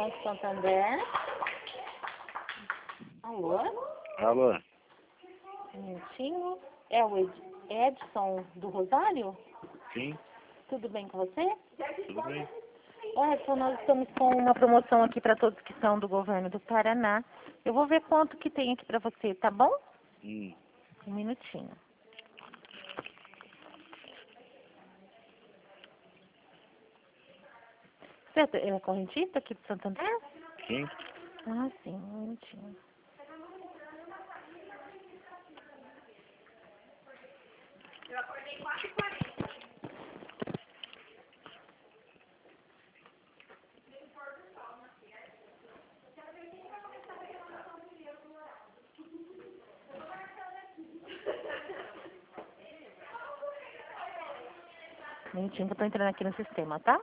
Banco Santander. Alô? Alô? Um minutinho. É o Edson do Rosário? Sim, Tudo bem com você? tudo bem. Edson, nós estamos com uma promoção aqui para todos que são do governo do Paraná. Eu vou ver quanto que tem aqui para você, tá bom? Um minutinho. Você é correntista aqui do Santander? Sim, Ah, sim, um minutinho. Um minutinho que eu tô entrando aqui no sistema, tá?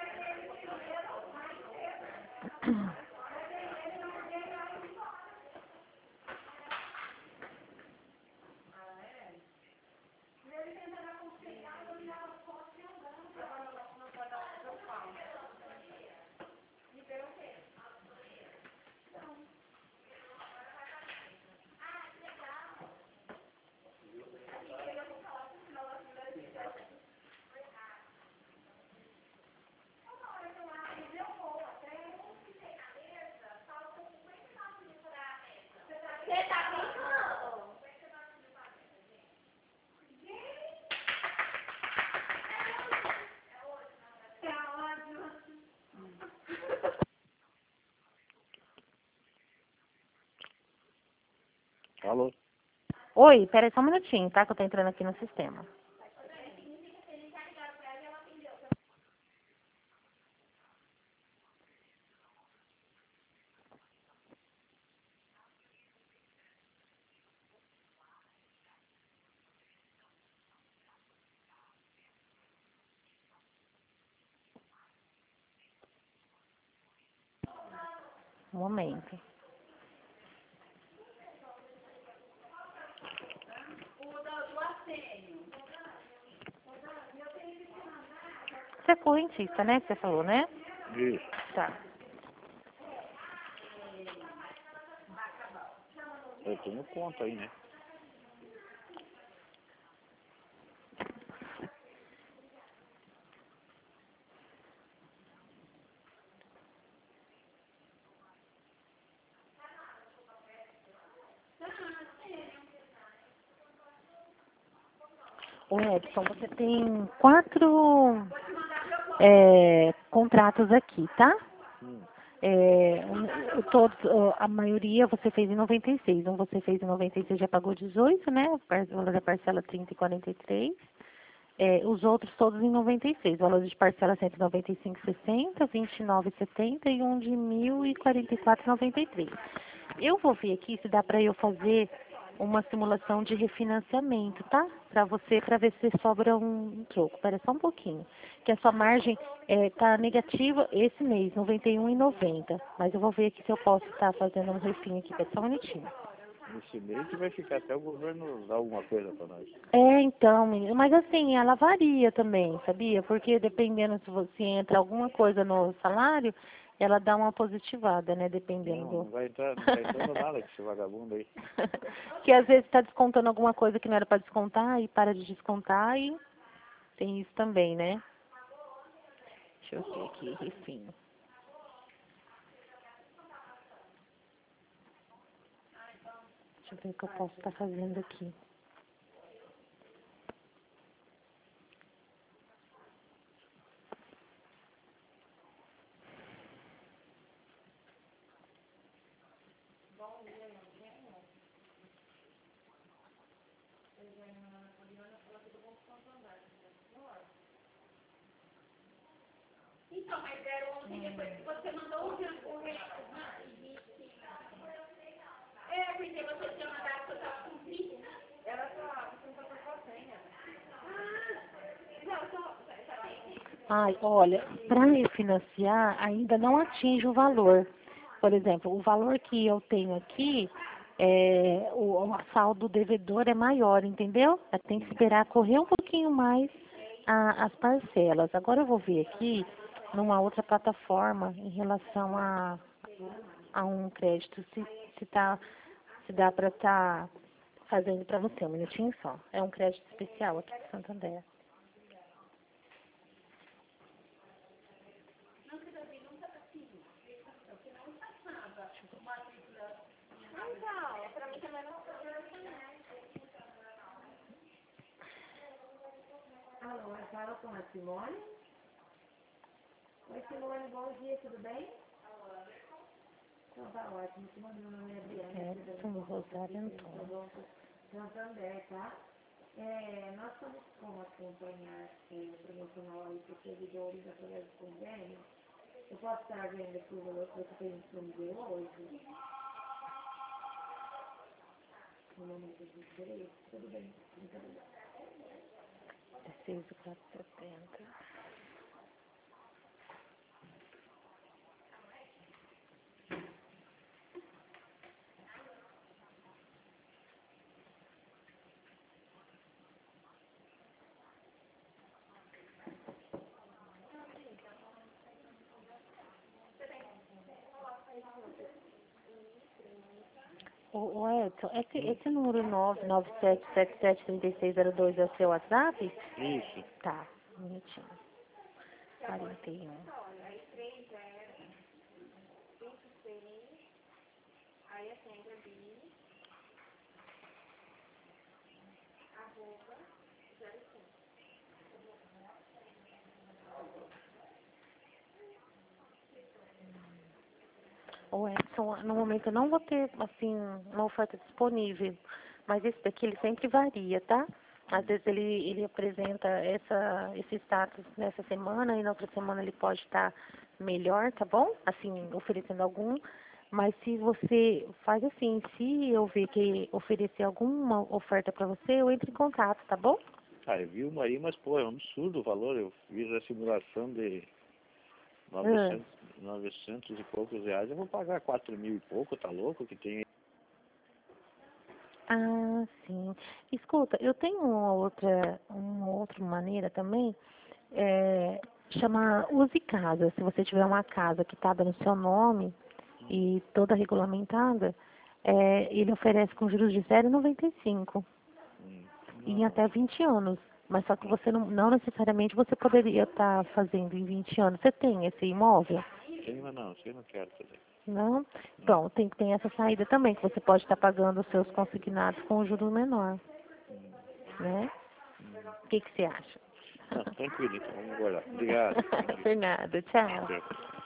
alô? Oi, pera aí só um minutinho, tá? Que eu tô entrando aqui no sistema. Um momento. Você é correntista, né? Que você falou, né? Isso. Tá. Eu tenho conta aí, né? Ô Edson, você tem 4 contratos aqui, tá? Hum. A maioria você fez em 96. Um você fez em 96 já pagou 18, né? O valor da parcela 30 e 43. Os outros todos em 96. O valor de parcela 195,60, 29,70 e um de 1.044,93. Eu vou ver aqui se dá para eu fazer uma simulação de refinanciamento, tá? Para ver se sobra um troco. Espera só um pouquinho. Que a sua margem tá negativa esse mês, 91,90. Mas eu vou ver aqui se eu posso estar fazendo um refin aqui. Espera só um minutinho. Esse mês que vai ficar até o governo dar alguma coisa pra nós. Então, menino, mas assim, ela varia também, sabia? Porque dependendo se você entra alguma coisa no salário, ela dá uma positivada, né? Dependendo Não, do... não tá entrando nada com esse vagabundo aí. Que às vezes está descontando alguma coisa que não era para descontar e para de descontar e tem isso também, né? Deixa eu ver aqui, refim. Deixa eu ver o que eu posso estar fazendo aqui. Então, mas era ontem, depois que você mandou o porque você tinha mandado que eu estava com vídeo. Ela só tentou por sua senha. Não, só. Ai, olha, para refinanciar ainda não atinge o valor. Por exemplo, o valor que eu tenho aqui, o saldo devedor é maior, entendeu? Tem que esperar correr um pouquinho mais as parcelas. Agora eu vou ver aqui numa outra plataforma em relação a um crédito, se dá para estar fazendo para você. Um minutinho só. É um crédito especial aqui de Santander. Então, pra mim também não. Alô, eu falo com a Simone. Oi, Simone, bom dia, tudo bem? Então tá ótimo. Simone, meu nome é Adriana. Edson Rosário Antônio. Santander, tá? Nós estamos com uma campanha promocional aí para os servidores através do convênio. Eu posso estar vendo aqui o valor que você tem disponível hoje? No momento de interesse? Tudo bem, muito obrigada. 16.470. Ô Edson, esse número 997773602 é o seu WhatsApp? Isso. Tá, um minutinho. 41. Olha, aí 30, 26, aí é sempre ali, arroba, 05. Ô Edson, no momento eu não vou ter, assim, uma oferta disponível, mas esse daqui ele sempre varia, tá? Às vezes ele apresenta esse status nessa semana e na outra semana ele pode estar melhor, tá bom? Assim, oferecendo algum. Mas se você faz assim, se eu ver que oferecer alguma oferta para você, eu entro em contato, tá bom? Ah, eu vi uma aí, mas pô, é um absurdo o valor. Eu fiz a simulação de 900 e poucos reais. Eu vou pagar 4.000 e pouco, tá louco? Que tem. Ah, sim. Escuta, eu tenho uma outra maneira também, chama Use Casa. Se você tiver uma casa quitada no seu nome e toda regulamentada, ele oferece com juros de 0,95 em Não, até 20 anos. Mas só que você não necessariamente você poderia estar fazendo em 20 anos. Você tem esse imóvel? tem, mas não, isso eu não quero fazer. Não? Bom, tem essa saída também, que você pode estar pagando os seus consignados com um juro menor, né? O que você acha? Não, tranquilo, então vamos guardar. Obrigado. Por nada, tchau. Tchau.